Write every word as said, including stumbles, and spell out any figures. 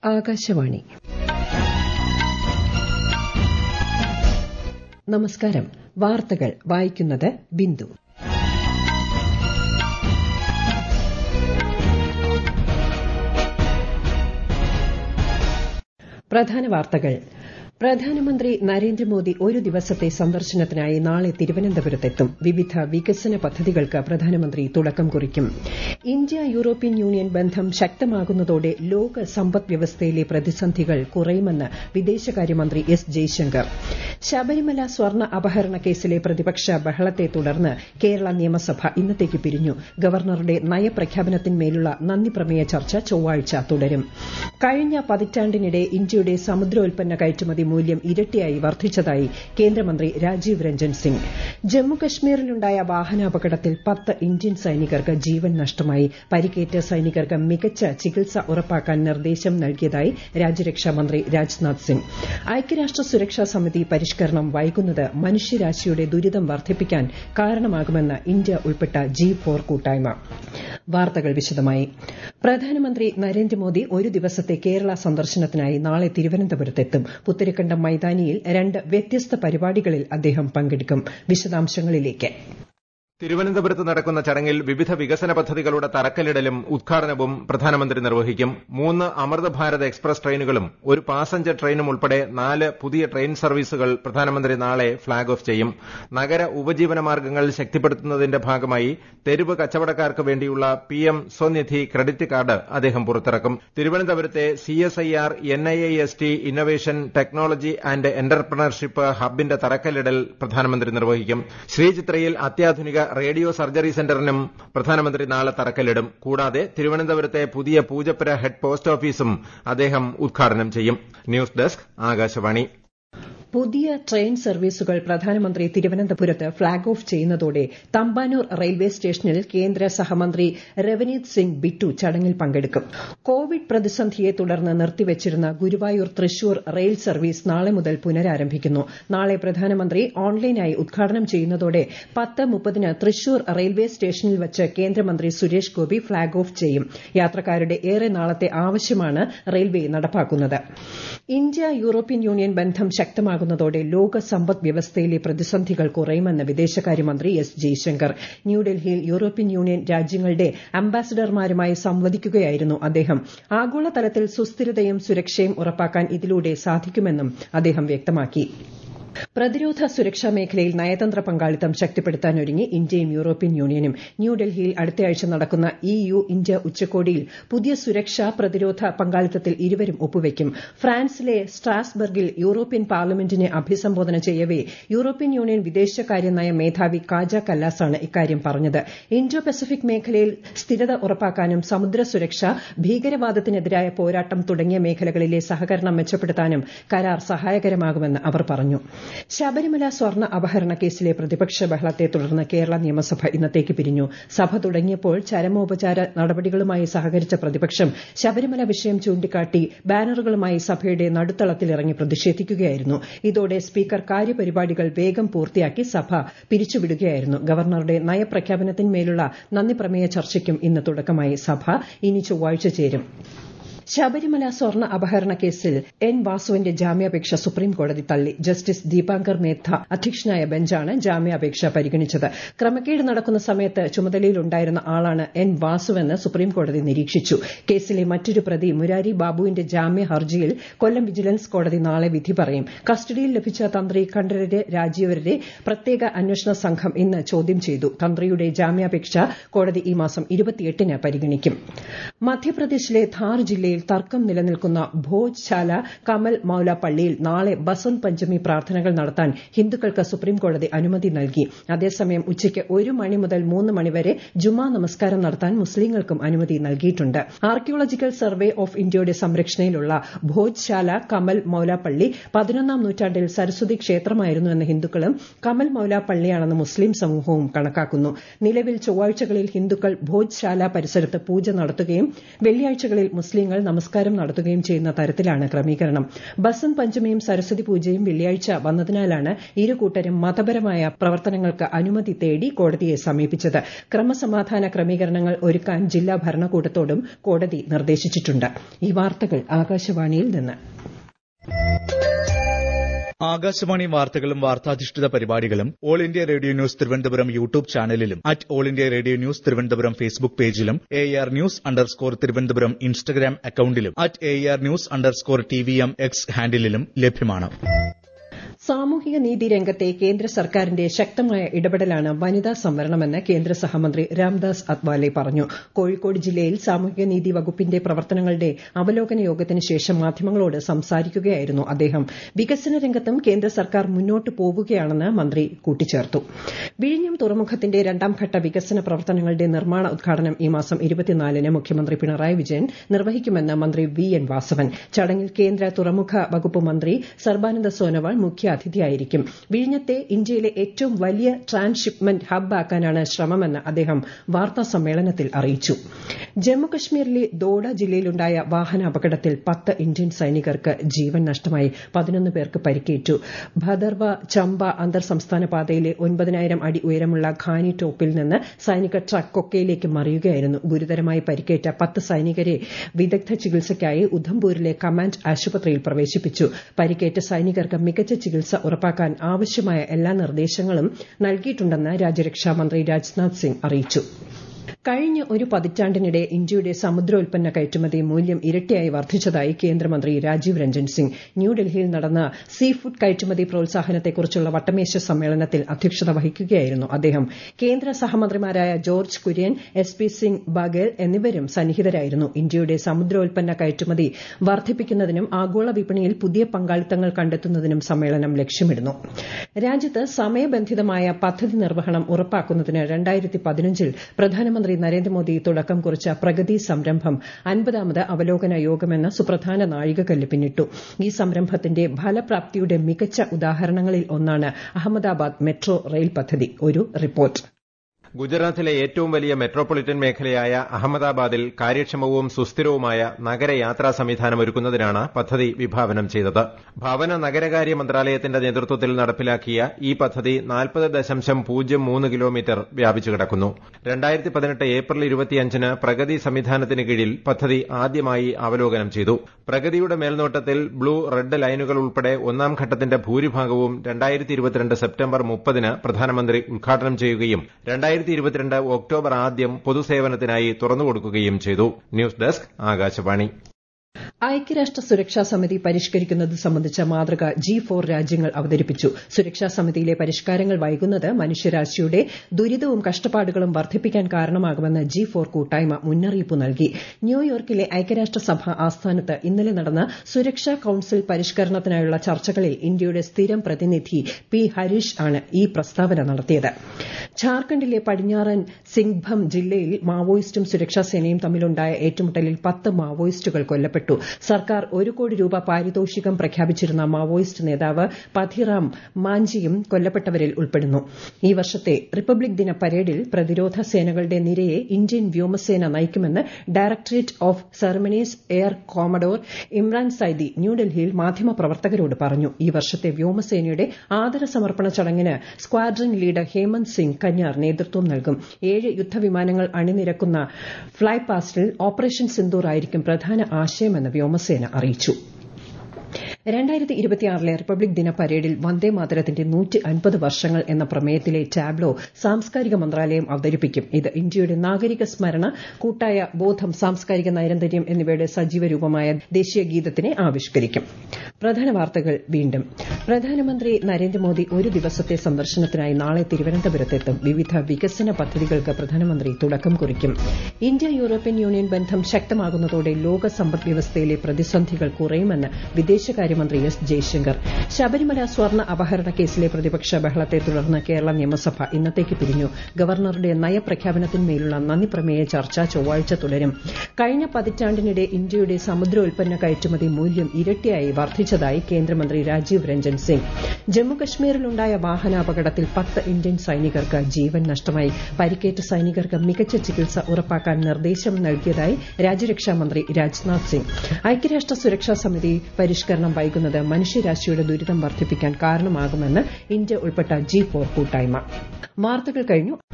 ആകാശവാണി. നമസ്കാരം. വാർത്തകൾ വായിക്കുന്നത് ബിന്ദു. പ്രധാന വാർത്തകൾ. പ്രധാനമന്ത്രി നരേന്ദ്രമോദി ഒരു ദിവസത്തെ സന്ദർശനത്തിനായി നാളെ തിരുവനന്തപുരത്തെത്തും. വിവിധ വികസന പദ്ധതികൾക്ക് പ്രധാനമന്ത്രി തുടക്കം കുറിക്കും. ഇന്ത്യ യൂറോപ്യൻ യൂണിയൻ ബന്ധം ശക്തമാകുന്നതോടെ ലോക സമ്പദ് വ്യവസ്ഥയിലെ പ്രതിസന്ധികൾ കുറയുമെന്ന് വിദേശകാര്യമന്ത്രി എസ് ജയശങ്കർ. ശബരിമല സ്വർണ്ണ അപഹരണ കേസിലെ പ്രതിപക്ഷ ബഹളത്തെ തുടർന്ന് കേരള നിയമസഭ ഇന്നത്തേക്ക് പിരിഞ്ഞു. ഗവർണറുടെ നയപ്രഖ്യാപനത്തിന്മേലുള്ള നന്ദിപ്രമേയ ചർച്ച ചൊവ്വാഴ്ച തുടരും. കഴിഞ്ഞ പതിറ്റാണ്ടിനിടെ ഇന്ത്യയുടെ സമുദ്രോൽപ്പന്ന കയറ്റുമതി മൂല്യം ഇരട്ടിയായി വർദ്ധിച്ചതായി കേന്ദ്രമന്ത്രി രാജീവ് രഞ്ജൻ സിംഗ്. ജമ്മുകശ്മീരിലുണ്ടായ വാഹനാപകടത്തിൽ പത്ത് ഇന്ത്യൻ സൈനികർക്ക് ജീവൻ നഷ്ടമായി. പരിക്കേറ്റ സൈനികർക്ക് മികച്ച ചികിത്സ ഉറപ്പാക്കാൻ നിർദ്ദേശം നൽകിയതായി രാജ്യരക്ഷാമന്ത്രി രാജ്നാഥ് സിംഗ്. ഐക്യരാഷ്ട്ര സുരക്ഷാ സമിതി പരിഷ്കരണം വൈകുന്നത് മനുഷ്യരാശിയുടെ ദുരിതം വർദ്ധിപ്പിക്കാൻ കാരണമാകുമെന്ന് ഇന്ത്യ ഉൾപ്പെട്ട ജി ഫോർ കൂട്ടായ്മ. വാർത്തകൾ വിശദമായി. പ്രധാനമന്ത്രി നരേന്ദ്രമോദി ഒരു ദിവസത്തെ കേരള സന്ദർശനത്തിനായി നാളെ തിരുവനന്തപുരത്തെത്തും. പുത്തരിക്കണ്ടം മൈതാനിയിൽ രണ്ട് വ്യത്യസ്ത പരിപാടികളിൽ അദ്ദേഹം പങ്കെടുക്കും. വിശദാംശങ്ങളിലേക്ക്. തിരുവനന്തപുരത്ത് നടക്കുന്ന ചടങ്ങിൽ വിവിധ വികസന പദ്ധതികളുടെ തറക്കല്ലിടലും ഉദ്ഘാടനവും പ്രധാനമന്ത്രി നിർവഹിക്കും. മൂന്ന് അമൃത് ഭാരത് എക്സ്പ്രസ് ട്രെയിനുകളും ഒരു പാസഞ്ചർ ട്രെയിനും ഉൾപ്പെടെ നാല് പുതിയ ട്രെയിൻ സർവീസുകൾ പ്രധാനമന്ത്രി നാളെ ഫ്ളാഗ് ഓഫ് ചെയ്യും. നഗര ഉപജീവന മാർഗ്ഗങ്ങൾ ശക്തിപ്പെടുത്തുന്നതിന്റെ ഭാഗമായി തെരുവ് കച്ചവടക്കാർക്ക് വേണ്ടിയുള്ള P M SVANidhi credit card അദ്ദേഹം പുറത്തിറക്കും. തിരുവനന്തപുരത്തെ C S I R N I I S T innovation technology and entrepreneurship ഹബിന്റെ തറക്കല്ലിടൽ പ്രധാനമന്ത്രി നിർവഹിക്കും. ശ്രീചിത്രയിൽ അത്യാധുനിക റേഡിയോ സർജറി സെന്ററിനും പ്രധാനമന്ത്രി നാളെ തറക്കല്ലിടും. കൂടാതെ തിരുവനന്തപുരത്തെ പുതിയ പൂജപ്പുര ഹെഡ് പോസ്റ്റ് ഓഫീസും അദ്ദേഹം ഉദ്ഘാടനം ചെയ്യും. News desk Akashvani. പുതിയ ട്രെയിൻ സർവീസുകൾ പ്രധാനമന്ത്രി തിരുവനന്തപുരത്ത് ഫ്ളാഗ് ഓഫ് ചെയ്യുന്നതോടെ തമ്പാനൂർ റെയിൽവേ സ്റ്റേഷനിൽ കേന്ദ്ര സഹമന്ത്രി രവനീത് സിംഗ് ബിട്ടു ചടങ്ങിൽ പങ്കെടുക്കും. കോവിഡ് പ്രതിസന്ധിയെ തുടർന്ന് നിർത്തിവച്ചിരുന്ന ഗുരുവായൂർ തൃശൂർ റെയിൽ സർവീസ് നാളെ മുതൽ പുനരാരംഭിക്കുന്നു. നാളെ പ്രധാനമന്ത്രി ഓൺലൈനായി ഉദ്ഘാടനം ചെയ്യുന്നതോടെ പത്ത് മുപ്പതിന് തൃശൂർ റെയിൽവേ സ്റ്റേഷനിൽ വച്ച് കേന്ദ്രമന്ത്രി സുരേഷ് ഗോപി ഫ്ളാഗ് ഓഫ് ചെയ്യും. യാത്രക്കാരുടെ ഏറെ നാളത്തെ ആവശ്യമാണ് റെയിൽവേ നടപ്പാക്കുന്നത്. ഇന്ത്യ യൂറോപ്യൻ യൂണിയൻ ബന്ധം ശക്തമാകുന്നതോടെ ലോക സമ്പദ് വ്യവസ്ഥയിലെ പ്രതിസന്ധികൾ കുറയുമെന്ന് വിദേശകാര്യമന്ത്രി എസ് ജയശങ്കർ. ന്യൂഡൽഹിയിൽ യൂറോപ്യൻ യൂണിയൻ രാജ്യങ്ങളുടെ അംബാസഡർമാരുമായി സംവദിക്കുകയായിരുന്നു അദ്ദേഹം. ആഗോളതലത്തിൽ സുസ്ഥിരതയും സുരക്ഷയും ഉറപ്പാക്കാൻ ഇതിലൂടെ സാധിക്കുമെന്നും അദ്ദേഹം വ്യക്തമാക്കി. പ്രതിരോധ സുരക്ഷാ മേഖലയിൽ നയതന്ത്ര പങ്കാളിത്തം ശക്തിപ്പെടുത്താനൊരുങ്ങി ഇന്ത്യയും യൂറോപ്യൻ യൂണിയനും. ന്യൂഡൽഹിയിൽ അടുത്തയാഴ്ച നടക്കുന്ന ഇ യു ഇന്ത്യ ഉച്ചകോടിയിൽ പുതിയ സുരക്ഷാ പ്രതിരോധ പങ്കാളിത്തത്തിൽ ഇരുവരും ഒപ്പുവയ്ക്കും. ഫ്രാൻസിലെ സ്ട്രാസ്ബർഗിൽ യൂറോപ്യൻ പാർലമെന്റിനെ അഭിസംബോധന ചെയ്യവേ യൂറോപ്യൻ യൂണിയൻ വിദേശകാര്യനയ മേധാവി കാജ കല്ലാസാണ് ഇക്കാര്യം പറഞ്ഞത്. ഇൻഡോ പസഫിക് മേഖലയിൽ സ്ഥിരത ഉറപ്പാക്കാനും സമുദ്ര സുരക്ഷ, ഭീകരവാദത്തിനെതിരായ പോരാട്ടം തുടങ്ങിയ മേഖലകളിലെ സഹകരണം മെച്ചപ്പെടുത്താനും കരാർ സഹായകരമാകുമെന്ന് അവർ പറഞ്ഞു. ശബരിമല സ്വർണ്ണ അപഹരണ കേസിലെ പ്രതിപക്ഷ ബഹളത്തെ തുടർന്ന് കേരള നിയമസഭ ഇന്നത്തേക്ക് പിരിഞ്ഞു. സഭ തുടങ്ങിയപ്പോൾ ചരമോപചാര നടപടികളുമായി സഹകരിച്ച പ്രതിപക്ഷം ശബരിമല വിഷയം ചൂണ്ടിക്കാട്ടി ബാനറുകളുമായി സഭയുടെ നടുത്തളത്തിലിറങ്ങി പ്രതിഷേധിക്കുകയായിരുന്നു. ഇതോടെ സ്പീക്കർ കാര്യപരിപാടികൾ വേഗം പൂർത്തിയാക്കി സഭ പിരിച്ചുവിടുകയായിരുന്നു. ഗവർണറുടെ നയപ്രഖ്യാപനത്തിന്മേലുള്ള നന്ദിപ്രമേയ ചർച്ചയ്ക്കും ഇന്ന് തുടക്കമായി. സഭ ഇനി ചൊവ്വാഴ്ച ചേരും. ശബരിമല സ്വർണ്ണ അപഹരണ കേസിൽ എൻ വാസുവിന്റെ ജാമ്യാപേക്ഷ സുപ്രീംകോടതി തള്ളി. ജസ്റ്റിസ് ദീപാങ്കർ മേത്ത അധ്യക്ഷനായ ബെഞ്ചാണ് ജാമ്യാപേക്ഷ പരിഗണിച്ചത്. ക്രമക്കേട് നടക്കുന്ന സമയത്ത് ചുമതലയിലുണ്ടായിരുന്ന ആളാണ് എൻ വാസുവെന്ന് സുപ്രീംകോടതി നിരീക്ഷിച്ചു. കേസിലെ മറ്റൊരു പ്രതി മുരാരി ബാബുവിന്റെ ജാമ്യ ഹർജിയിൽ കൊല്ലം വിജിലൻസ് കോടതി നാളെ വിധി പറയും. കസ്റ്റഡിയിൽ ലഭിച്ച തന്ത്രി കണ്ഠരര് രാജീവരെ പ്രത്യേക അന്വേഷണ സംഘം ഇന്ന് ചോദ്യം ചെയ്തു. തന്ത്രിയുടെ ജാമ്യാപേക്ഷ കോടതി ഈ മാസം ഇരുപത്തിയെട്ടിന് പരിഗണിക്കും. മധ്യപ്രദേശിലെ ധാർ ജില്ലയിൽ തർക്കം നിലനിൽക്കുന്ന ഭോജ്ശാല കമൽ മൌല പള്ളിയിൽ നാളെ ബസന്ത് പഞ്ചമി പ്രാർത്ഥനകൾ നടത്താൻ ഹിന്ദുക്കൾക്ക് സുപ്രീംകോടതി അനുമതി നൽകി. അതേസമയം ഉച്ചയ്ക്ക് ഒരു മണി മുതൽ മൂന്ന് മണിവരെ ജുമാ നമസ്കാരം നടത്താൻ മുസ്ലിങ്ങൾക്കും അനുമതി നൽകിയിട്ടുണ്ട്. ആർക്കിയോളജിക്കൽ സർവേ ഓഫ് ഇന്ത്യയുടെ സംരക്ഷണയിലുള്ള ഭോജ്ശാല കമൽ മൌല പള്ളി പതിനൊന്നാം നൂറ്റാണ്ടിൽ സരസ്വതി ക്ഷേത്രമായിരുന്നുവെന്ന് ഹിന്ദുക്കളും കമൽ മൌല പള്ളിയാണെന്ന് മുസ്ലിം സമൂഹവും കണക്കാക്കുന്നു. നിലവിൽ ചൊവ്വാഴ്ചകളിൽ ഹിന്ദുക്കൾ ഭോജ്ശാല പരിസരത്ത് പൂജ നടത്തുകയും വെള്ളിയാഴ്ചകളിൽ മുസ്ലിങ്ങൾ നമസ്കാരം നടത്തുകയും ചെയ്യുന്ന തരത്തിലാണ് ക്രമീകരണം ബസന്ത് പഞ്ചമിയും സരസ്വതി പൂജയും വെള്ളിയാഴ്ച വന്നതിനാലാണ് ഇരു കൂട്ടരും മതപരമായ പ്രവർത്തനങ്ങൾക്ക് അനുമതി തേടി കോടതിയെ സമീപിച്ചത് ക്രമസമാധാന ക്രമീകരണങ്ങൾ ഒരുക്കാൻ ജില്ലാ ഭരണകൂടത്തോടും കോടതി നിർദ്ദേശിച്ചിട്ടുണ്ട് ഈ വാർത്തകൾ ആകാശവാണിയിൽ നിന്ന്. ആകാശവാണി വാർത്തകളും വാർത്താധിഷ്ഠിത പരിപാടികളും all India radio news Thiruvananthapuram YouTube ചാനലിലും at all India radio news Thiruvananthapuram Facebook പേജിലും A R news underscore Thiruvananthapuram Instagram അക്കൌണ്ടിലും at A R news underscore T V M X ഹാൻഡിലും ലഭ്യമാണ്. സാമൂഹിക നീതി രംഗത്തെ കേന്ദ്ര സർക്കാരിന്റെ ശക്തമായ ഇടപെടലാണ് വനിതാ സംവരണമെന്ന് കേന്ദ്ര സഹമന്ത്രി രാംദാസ് അത്വാലെ പറഞ്ഞു. കോഴിക്കോട് ജില്ലയിൽ സാമൂഹിക നീതി വകുപ്പിന്റെ പ്രവർത്തനങ്ങളുടെ അവലോകന യോഗത്തിന് ശേഷം മാധ്യമങ്ങളോട് സംസാരിക്കുകയായിരുന്നു അദ്ദേഹം. വികസന രംഗത്തും കേന്ദ്ര സർക്കാർ മുന്നോട്ട് പോവുകയാണെന്ന് മന്ത്രി കൂട്ടിച്ചേർത്തു. വിഴിഞ്ഞം തുറമുഖത്തിന്റെ രണ്ടാംഘട്ട വികസന പ്രവർത്തനങ്ങളുടെ നിർമ്മാണ ഉദ്ഘാടനം ഈ മാസം ഇരുപത്തിനാലിന് മുഖ്യമന്ത്രി പിണറായി വിജയൻ നിർവഹിക്കുമെന്ന് മന്ത്രി വി എൻ വാസവൻ. ചടങ്ങിൽ കേന്ദ്ര തുറമുഖ വകുപ്പ് മന്ത്രി സർബാനന്ദ സോനോവാൾ മുഖ്യ അതിഥിയായിരിക്കും. വിഴിഞ്ഞത്തെ ഇന്ത്യയിലെ ഏറ്റവും വലിയ ട്രാൻസ്ഷിപ്മെന്റ് ഹബ് ആക്കാനാണ് ശ്രമമെന്ന് അദ്ദേഹം വാർത്താ സമ്മേളനത്തിൽ അറിയിച്ചു. ജമ്മുകശ്മീരിലെ ദോഡ ജില്ലയിലുണ്ടായ വാഹനാപകടത്തിൽ പത്ത് ഇന്ത്യൻ സൈനികർക്ക് ജീവൻ നഷ്ടമായി. പതിനൊന്ന് പേർക്ക് പരിക്കേറ്റു. ഭദർവ ചമ്പ അന്തർ സംസ്ഥാന പാതയിലെ ഒൻപതിനായിരം അടി ഉയരമുള്ള ഖാനി ടോപ്പിൽ നിന്ന് സൈനിക ട്രക്ക് കൊക്കയിലേക്ക് മറിയുകയായിരുന്നു. ഗുരുതരമായി പരിക്കേറ്റ പത്ത് സൈനികരെ വിദഗ്ധ ചികിത്സയ്ക്കായി ഉധംപൂരിലെ കമാൻഡ് ആശുപത്രിയിൽ പ്രവേശിപ്പിച്ചു. പരിക്കേറ്റ സൈനികർക്ക് മികച്ച ചികിത്സ ഉറപ്പാക്കാൻ ആവശ്യമായ എല്ലാ നിർദ്ദേശങ്ങളും നൽകിയിട്ടുണ്ടെന്ന് രാജ്യരക്ഷാമന്ത്രി രാജ്നാഥ് സിംഗ് അറിയിച്ചു. കഴിഞ്ഞ ഒരു പതിറ്റാണ്ടിനിടെ ഇന്ത്യയുടെ സമുദ്രോൽപ്പന്ന കയറ്റുമതി മൂല്യം ഇരട്ടിയായി വർദ്ധിച്ചതായി കേന്ദ്രമന്ത്രി രാജീവ് രഞ്ജൻ സിംഗ്. ന്യൂഡൽഹിയിൽ നടന്ന സീ ഫുഡ് കയറ്റുമതി പ്രോത്സാഹനത്തെക്കുറിച്ചുള്ള വട്ടമേശ സമ്മേളനത്തിൽ അധ്യക്ഷത വഹിക്കുകയായിരുന്നു അദ്ദേഹം. കേന്ദ്ര സഹമന്ത്രിമാരായ George Kurian, S P Singh Baghel എന്നിവരും സന്നിഹിതരായിരുന്നു. ഇന്ത്യയുടെ സമുദ്രോൽപ്പന്ന കയറ്റുമതി വർദ്ധിപ്പിക്കുന്നതിനും ആഗോള വിപണിയിൽ പുതിയ പങ്കാളിത്തങ്ങൾ കണ്ടെത്തുന്നതിനും സമ്മേളനം ലക്ഷ്യമിടുന്നു. രാജ്യത്ത് സമയബന്ധിതമായ പദ്ധതി നിർവഹണം ഉറപ്പാക്കുന്നതിന് രണ്ടായിരത്തി പതിനഞ്ചിൽ പ്രധാനമന്ത്രി നരേന്ദ്രമോദി തുടക്കം കുറിച്ച പ്രഗതി സംരംഭം അൻപതാമത് അവലോകന യോഗമെന്ന സുപ്രധാന നാഴികക്കല്ല് പിന്നിട്ടു. ഈ സംരംഭത്തിന്റെ ഫലപ്രാപ്തിയുടെ മികച്ച ഉദാഹരണങ്ങളിൽ ഒന്നാണ് അഹമ്മദാബാദ് മെട്രോ റെയിൽ പദ്ധതി. ഒരു റിപ്പോർട്ട്. ഗുജറാത്തിലെ ഏറ്റവും വലിയ മെട്രോപൊളിറ്റൻ മേഖലയായ അഹമ്മദാബാദിൽ കാര്യക്ഷമവും സുസ്ഥിരവുമായ നഗരയാത്രാ സംവിധാനം ഒരുക്കുന്നതിനാണ് പദ്ധതി വിഭാവനം ചെയ്തത്. ഭവന നഗരകാര്യ മന്ത്രാലയത്തിന്റെ നേതൃത്വത്തിൽ നടപ്പിലാക്കിയ ഈ പദ്ധതി നാൽപ്പത് ദശാംശം പൂജ്യം മൂന്ന് കിലോമീറ്റർ വ്യാപിച്ചു കിടക്കുന്നു. രണ്ടായിരത്തി പതിനെട്ട് ഏപ്രിൽ ഇരുപത്തിയഞ്ചിന് പ്രഗതി സംവിധാനത്തിന് കീഴിൽ പദ്ധതി ആദ്യമായി അവലോകനം ചെയ്തു. പ്രഗതിയുടെ മേൽനോട്ടത്തിൽ ബ്ലൂ റെഡ് ലൈനുകൾ ഉൾപ്പെടെ ഒന്നാം ഘട്ടത്തിന്റെ ഭൂരിഭാഗവും രണ്ടായിരത്തി ഇരുപത്തിരണ്ട് സെപ്റ്റംബർ മുപ്പതിന് പ്രധാനമന്ത്രി ഉദ്ഘാടനം ചെയ്യുകയും രണ്ടായിരത്തി ഇരുപത്തിരണ്ട് ഒക്ടോബർ ആദ്യം പൊതുസേവനത്തിനായി തുറന്നുകൊടുക്കുകയും ചെയ്തു. News desk Akashvani. ഐക്യരാഷ്ട്ര സുരക്ഷാ സമിതി പരിഷ്കരിക്കുന്നത് സംബന്ധിച്ച മാതൃക ജി ഫോർ രാജ്യങ്ങൾ അവതരിപ്പിച്ചു. സുരക്ഷാ സമിതിയിലെ പരിഷ്കാരങ്ങൾ വൈകുന്നത് മനുഷ്യരാശിയുടെ ദുരിതവും കഷ്ടപ്പാടുകളും വർദ്ധിപ്പിക്കാൻ കാരണമാകുമെന്ന് ജി ഫോർ കൂട്ടായ്മ മുന്നറിയിപ്പ് നൽകി. ന്യൂയോർക്കിലെ ഐക്യരാഷ്ട്രസഭ ആസ്ഥാനത്ത് ഇന്നലെ നടന്ന സുരക്ഷാ കൌൺസിൽ പരിഷ്കരണത്തിനായുള്ള ചർച്ചകളിൽ ഇന്ത്യയുടെ സ്ഥിരം പ്രതിനിധി പി ഹരീഷ് ആണ് ഈ പ്രസ്താവന നടത്തിയത്. ഝാർഖണ്ഡിലെ പടിഞ്ഞാറൻ സിംഗ്ഭം ജില്ലയിൽ മാവോയിസ്റ്റും സുരക്ഷാസേനയും തമ്മിലുണ്ടായ ഏറ്റുമുട്ടലിൽ പത്ത് മാവോയിസ്റ്റുകൾ കൊല്ലപ്പെട്ടു. സർക്കാർ ഒരു കോടി രൂപ പാരിതോഷികം പ്രഖ്യാപിച്ചിരുന്ന മാവോയിസ്റ്റ് നേതാവ് പഥിറാം മാഞ്ചിയും കൊല്ലപ്പെട്ടവരിൽ ഉൾപ്പെടുന്നു. ഈ വർഷത്തെ റിപ്പബ്ലിക് ദിന പരേഡിൽ പ്രതിരോധ സേനകളുടെ നിരയെ ഇന്ത്യൻ വ്യോമസേന നയിക്കുമെന്ന് directorate of ceremonies air commodore Imran Zaidi ന്യൂഡൽഹിയിൽ മാധ്യമപ്രവർത്തകരോട് പറഞ്ഞു. ഈ വർഷത്തെ വ്യോമസേനയുടെ ആദര സമർപ്പണ ചടങ്ങിന് സ്ക്വാഡ്രൺ ലീഡർ ഹേമന്ത് സിംഗ് കന്യാർ നേതൃത്വം നൽകും. ഏഴ് യുദ്ധവിമാനങ്ങൾ അണിനിരക്കുന്ന ഫ്ളൈ പാസ്റ്റിൽ ഓപ്പറേഷൻ സിന്ദൂർ ആയിരിക്കും പ്രധാന ആശയമെന്ന് വ്യോമസേന അറിയിച്ചു. രണ്ടായിരത്തി ഇരുപത്തിയാറിലെ റിപ്പബ്ലിക് ദിന പരേഡിൽ വന്ദേമാതരത്തിന്റെ നൂറ്റി അൻപത് വർഷങ്ങൾ എന്ന പ്രമേയത്തിലെ ടാബ്ലോ സാംസ്കാരിക മന്ത്രാലയം അവതരിപ്പിക്കും. ഇത് ഇന്ത്യയുടെ നാഗരിക സ്മരണ, കൂട്ടായ ബോധം, സാംസ്കാരിക നൈരന്തര്യം എന്നിവയുടെ സജീവ രൂപമായ ദേശീയ ഗീതത്തിനെ ആവിഷ്കരിക്കും. പ്രധാന വാർത്തകൾ വീണ്ടും. പ്രധാനമന്ത്രി നരേന്ദ്രമോദി ഒരു ദിവസത്തെ സന്ദർശനത്തിനായി നാളെ തിരുവനന്തപുരത്തെത്തും. വിവിധ വികസന പദ്ധതികൾക്ക് പ്രധാനമന്ത്രി തുടക്കം കുറിക്കും. ഇന്ത്യ യൂറോപ്യൻ യൂണിയൻ ബന്ധം ശക്തമാകുന്നതോടെ ലോക സമ്പദ് വ്യവസ്ഥയിലെ പ്രതിസന്ധികൾ കുറയുമെന്ന് വിദേശകാര്യമന്ത്രി എസ് ജയശങ്കർ. ശബരിമല സ്വർണ്ണ അപഹരണ കേസിലെ പ്രതിപക്ഷ ബഹളത്തെ തുടർന്ന് കേരള നിയമസഭ ഇന്നത്തേക്ക് പിരിഞ്ഞു. ഗവർണറുടെ നയപ്രഖ്യാപനത്തിന്മേലുള്ള നന്ദിപ്രമേയ ചർച്ച ചൊവ്വാഴ്ച തുടരും. കഴിഞ്ഞ പതിറ്റാണ്ടിനിടെ ഇന്ത്യയുടെ സമുദ്രോൽപ്പന്ന കയറ്റുമതി മൂല്യം ഇരട്ടിയായി വർദ്ധിച്ചു വർദ്ധിപ്പിച്ചതായി കേന്ദ്രമന്ത്രി രാജീവ് രഞ്ജൻ സിംഗ്. ജമ്മുകശ്മീരിലുണ്ടായ വാഹനാപകടത്തിൽ പത്ത് ഇന്ത്യൻ സൈനികർക്ക് ജീവൻ നഷ്ടമായി. പരിക്കേറ്റ സൈനികർക്ക് മികച്ച ചികിത്സ ഉറപ്പാക്കാൻ നിർദ്ദേശം നൽകിയതായി രാജ്യരക്ഷാമന്ത്രി രാജ്നാഥ് സിംഗ്. ഐക്യരാഷ്ട്ര സുരക്ഷാ സമിതി പരിഷ്കരണം വൈകുന്നത് മനുഷ്യരാശിയുടെ ദുരിതം വർദ്ധിപ്പിക്കാൻ കാരണമാകുമെന്ന് ഇന്ത്യ ഉൾപ്പെട്ട ജി ഫോർ കൂട്ടായ്മ. വാർത്തകൾ കഴിഞ്ഞു.